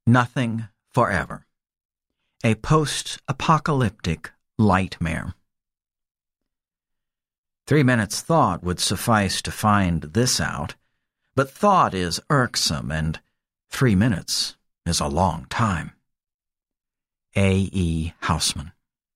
Nothing forever. A post-apocalyptic nightmare. 3 minutes' thought would suffice to find this out, but thought is irksome, and 3 minutes is a long time. A. E. Housman.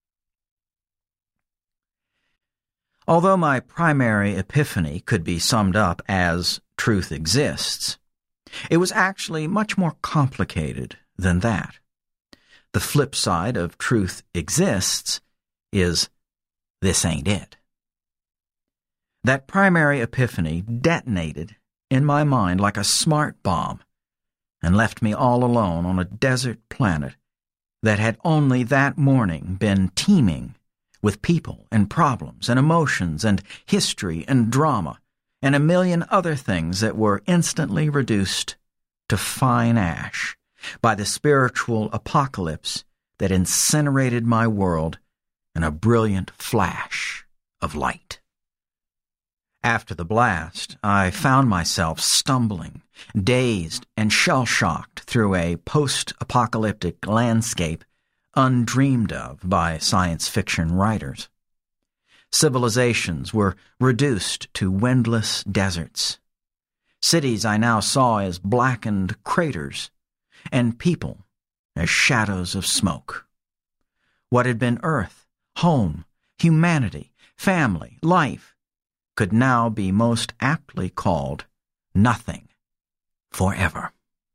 Although my primary epiphany could be summed up as truth exists, it was actually much more complicated than that. The flip side of truth exists is this ain't it. That primary epiphany detonated in my mind like a smart bomb and left me all alone on a desert planet that had only that morning been teeming with people and problems and emotions and history and drama and a million other things that were instantly reduced to fine ash by the spiritual apocalypse that incinerated my world in a brilliant flash of light. After the blast, I found myself stumbling, dazed and shell-shocked through a post-apocalyptic landscape undreamed of by science fiction writers. Civilizations were reduced to windless deserts. Cities I now saw as blackened craters, and people as shadows of smoke. What had been Earth, home, humanity, family, life, could now be most aptly called nothing forever.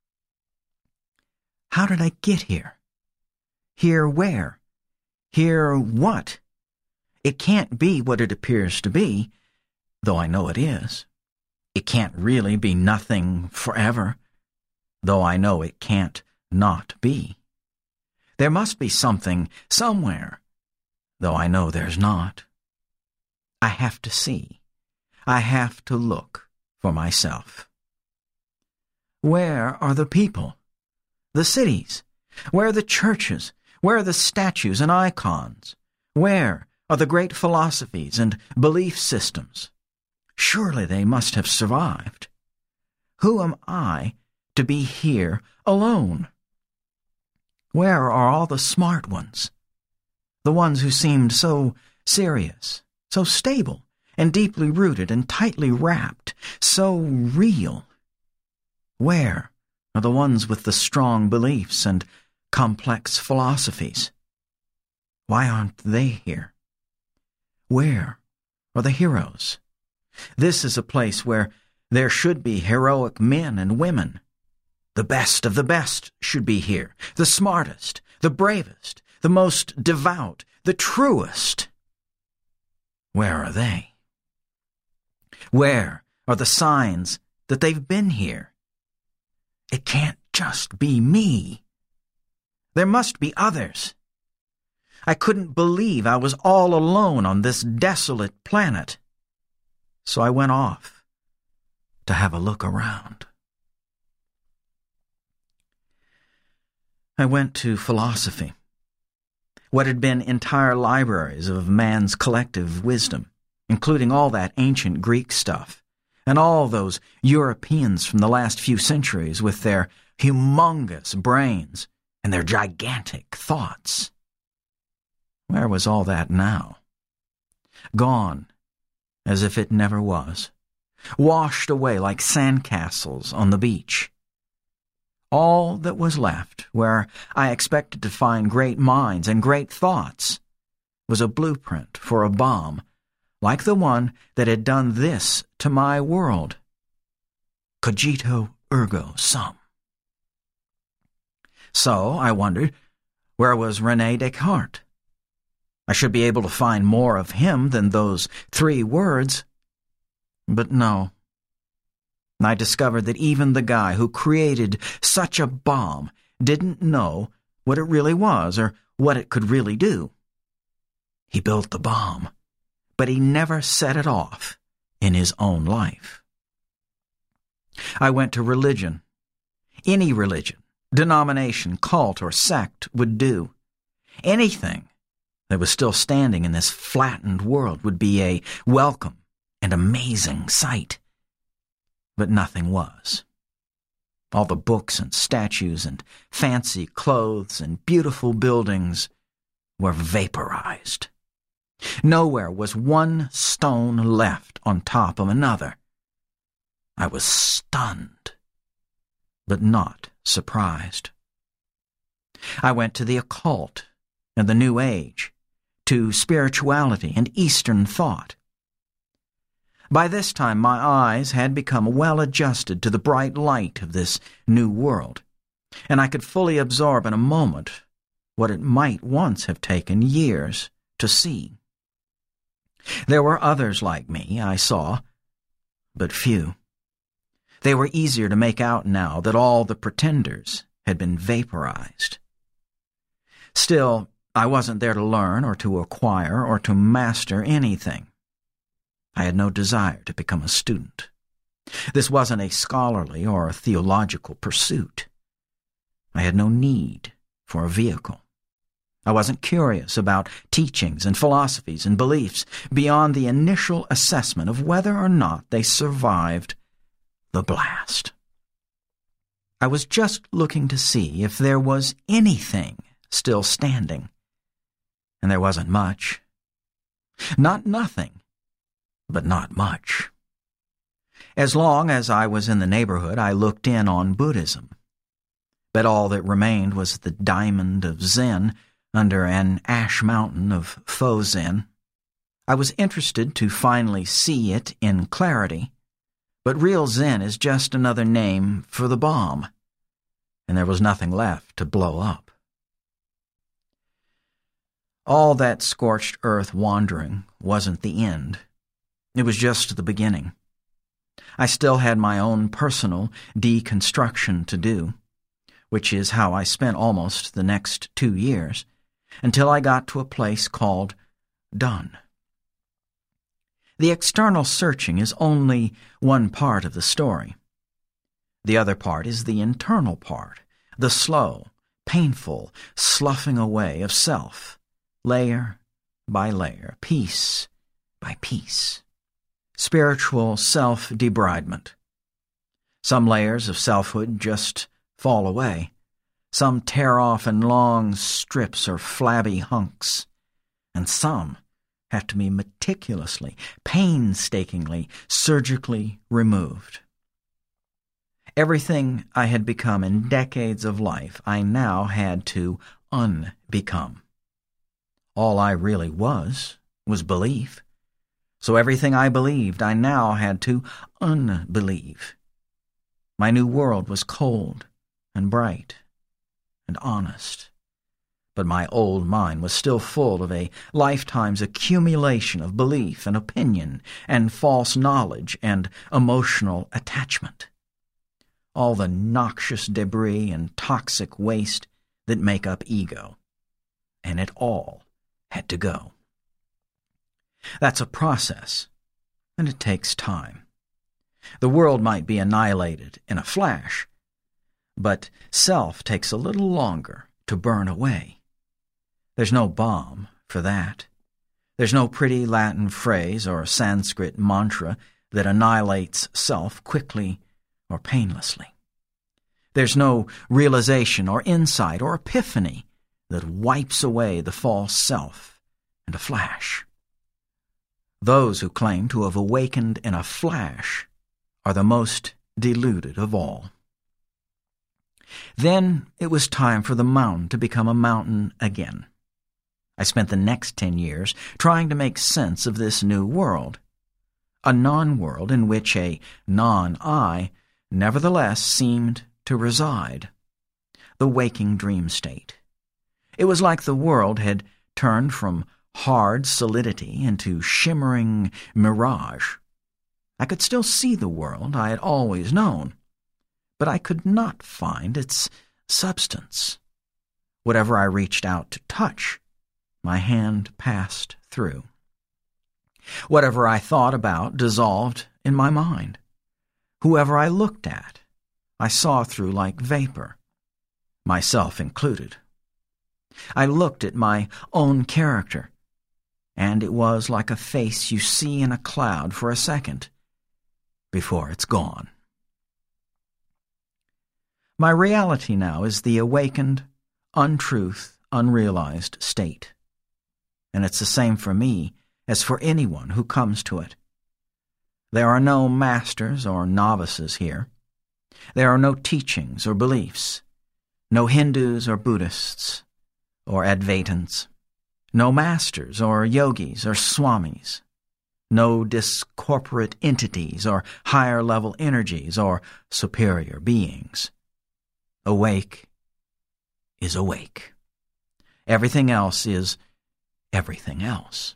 How did I get here? Here where? Here what? It can't be what it appears to be, though I know it is. It can't really be nothing forever, though I know it can't not be. There must be something somewhere, though I know there's not. I have to see. I have to look for myself. Where are the people? The cities? Where are the churches? Where are the statues and icons? Where are the great philosophies and belief systems? Surely they must have survived. Who am I to be here alone? Where are all the smart ones? The ones who seemed so serious, so stable, and deeply rooted and tightly wrapped, so real? Where are the ones with the strong beliefs and complex philosophies? Why aren't they here? Where are the heroes? This is a place where there should be heroic men and women. The best of the best should be here, the smartest, the bravest, the most devout, the truest. Where are they? Where are the signs that they've been here? It can't just be me. There must be others. I couldn't believe I was all alone on this desolate planet. So I went off to have a look around. I went to philosophy. What had been entire libraries of man's collective wisdom, including all that ancient Greek stuff, and all those Europeans from the last few centuries with their humongous brains and their gigantic thoughts. Where was all that now? Gone, as if it never was, washed away like sandcastles on the beach. All that was left, where I expected to find great minds and great thoughts, was a blueprint for a bomb, like the one that had done this to my world. Cogito ergo sum. So I wondered, where was René Descartes? I should be able to find more of him than those 3 words. But no. I discovered that even the guy who created such a bomb didn't know what it really was or what it could really do. He built the bomb, but he never set it off in his own life. I went to religion. Any religion, denomination, cult, or sect would do. Anything that was still standing in this flattened world would be a welcome and amazing sight. But nothing was. All the books and statues and fancy clothes and beautiful buildings were vaporized. Nowhere was one stone left on top of another. I was stunned, but not surprised. I went to the occult and the New Age, to spirituality and Eastern thought. By this time, my eyes had become well adjusted to the bright light of this new world, and I could fully absorb in a moment what it might once have taken years to see. There were others like me, I saw, but few. They were easier to make out now that all the pretenders had been vaporized. Still, I wasn't there to learn or to acquire or to master anything. I had no desire to become a student. This wasn't a scholarly or a theological pursuit. I had no need for a vehicle. I wasn't curious about teachings and philosophies and beliefs beyond the initial assessment of whether or not they survived the blast. I was just looking to see if there was anything still standing, and there wasn't much. Not nothing, but not much. As long as I was in the neighborhood, I looked in on Buddhism, but all that remained was the diamond of Zen under an ash mountain of faux Zen. I was interested to finally see it in clarity, but real Zen is just another name for the bomb, and there was nothing left to blow up. All that scorched earth wandering wasn't the end. It was just the beginning. I still had my own personal deconstruction to do, which is how I spent almost the next 2 years, until I got to a place called done. The external searching is only one part of the story. The other part is the internal part, the slow, painful sloughing away of self, layer by layer, piece by piece. Spiritual self-debridement. Some layers of selfhood just fall away. Some tear off in long strips or flabby hunks. And some have to be meticulously, painstakingly, surgically removed. Everything I had become in decades of life, I now had to unbecome. All I really was belief. So everything I believed, I now had to unbelieve. My new world was cold and bright and honest, but my old mind was still full of a lifetime's accumulation of belief and opinion and false knowledge and emotional attachment. All the noxious debris and toxic waste that make up ego. And it all had to go. That's a process, and it takes time. The world might be annihilated in a flash, but self takes a little longer to burn away. There's no bomb for that. There's no pretty Latin phrase or Sanskrit mantra that annihilates self quickly or painlessly. There's no realization or insight or epiphany that wipes away the false self in a flash. Those who claim to have awakened in a flash are the most deluded of all. Then it was time for the mountain to become a mountain again. I spent the next 10 years trying to make sense of this new world, a non-world in which a non-I nevertheless seemed to reside, the waking dream state. It was like the world had turned from hard solidity into shimmering mirage. I could still see the world I had always known, but I could not find its substance. Whatever I reached out to touch, my hand passed through. Whatever I thought about dissolved in my mind. Whoever I looked at, I saw through like vapor, myself included. I looked at my own character, and it was like a face you see in a cloud for a second before it's gone. My reality now is the awakened, untruth, unrealized state. And it's the same for me as for anyone who comes to it. There are no masters or novices here. There are no teachings or beliefs, no Hindus or Buddhists or Advaitins, no masters or yogis or swamis, no discorporate entities or higher-level energies or superior beings. Awake is awake. Everything else is everything else.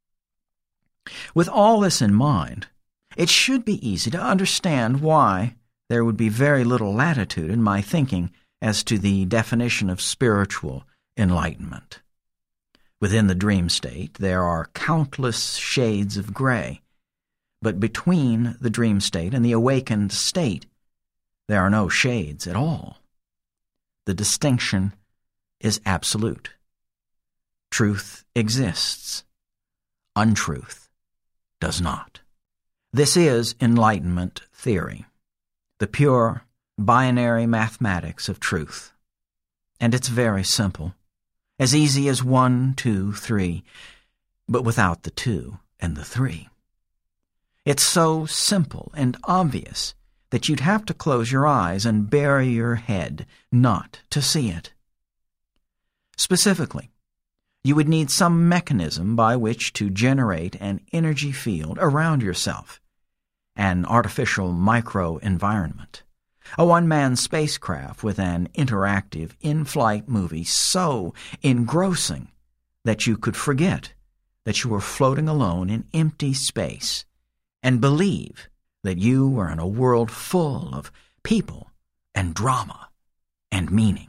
With all this in mind, it should be easy to understand why there would be very little latitude in my thinking as to the definition of spiritual enlightenment. Within the dream state, there are countless shades of gray, but between the dream state and the awakened state, there are no shades at all. The distinction is absolute. Truth exists. Untruth does not. This is enlightenment theory, the pure binary mathematics of truth. And it's very simple, as easy as 1, 2, 3, but without the 2 and the 3. It's so simple and obvious that you'd have to close your eyes and bury your head not to see it. Specifically, you would need some mechanism by which to generate an energy field around yourself, an artificial micro-environment, a one-man spacecraft with an interactive in-flight movie so engrossing that you could forget that you were floating alone in empty space and believe that you were in a world full of people and drama and meaning,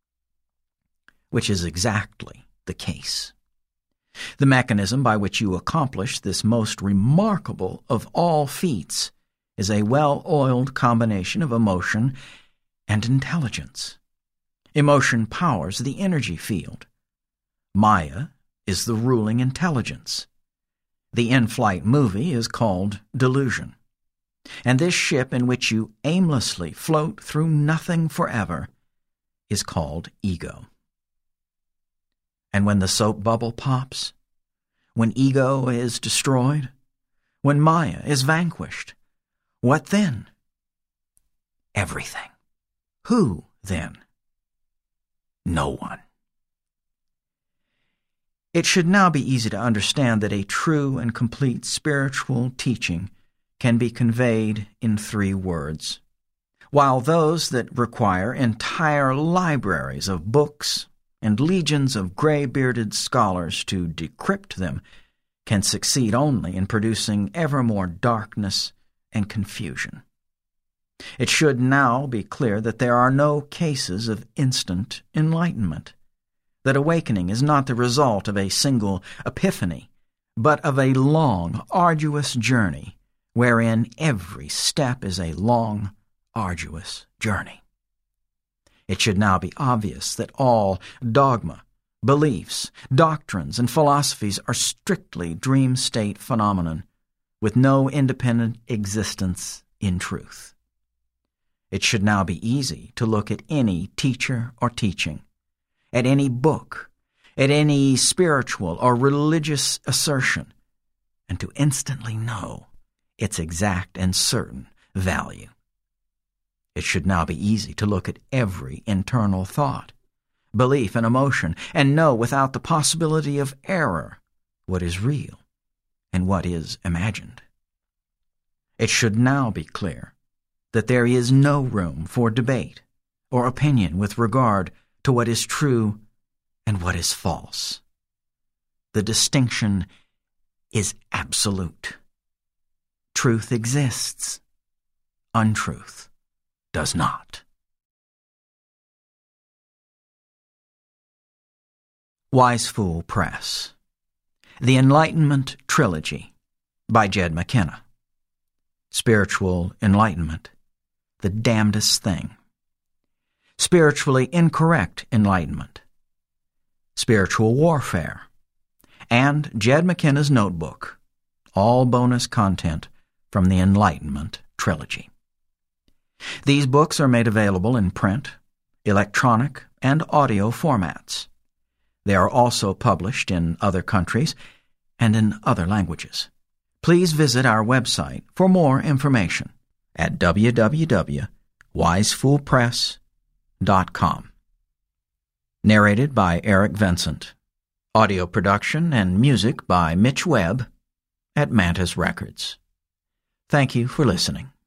which is exactly the case. The mechanism by which you accomplish this most remarkable of all feats is a well-oiled combination of emotion and intelligence. Emotion powers the energy field. Maya is the ruling intelligence. The in-flight movie is called delusion. And this ship in which you aimlessly float through nothing forever is called ego. And when the soap bubble pops, when ego is destroyed, when Maya is vanquished, what then? Everything. Who then? No one. It should now be easy to understand that a true and complete spiritual teaching can be conveyed in 3 words, while those that require entire libraries of books and legions of gray-bearded scholars to decrypt them can succeed only in producing ever more darkness and confusion. It should now be clear that there are no cases of instant enlightenment, that awakening is not the result of a single epiphany, but of a long, arduous journey, wherein every step is a long, arduous journey. It should now be obvious that all dogma, beliefs, doctrines, and philosophies are strictly dream state phenomenon, with no independent existence in truth. It should now be easy to look at any teacher or teaching, at any book, at any spiritual or religious assertion, and to instantly know its exact and certain value. It should now be easy to look at every internal thought, belief, and emotion, and know without the possibility of error what is real and what is imagined. It should now be clear that there is no room for debate or opinion with regard to what is true and what is false. The distinction is absolute. Truth exists. Untruth does not. Wise Fool Press. The Enlightenment Trilogy by Jed McKenna. Spiritual Enlightenment, the Damnedest Thing. Spiritually Incorrect Enlightenment. Spiritual Warfare. And Jed McKenna's Notebook, all bonus content from the Enlightenment Trilogy. These books are made available in print, electronic, and audio formats. They are also published in other countries and in other languages. Please visit our website for more information at www.wisefoolpress.com. Narrated by Eric Vincent. Audio production and music by Mitch Webb at Mantis Records. Thank you for listening.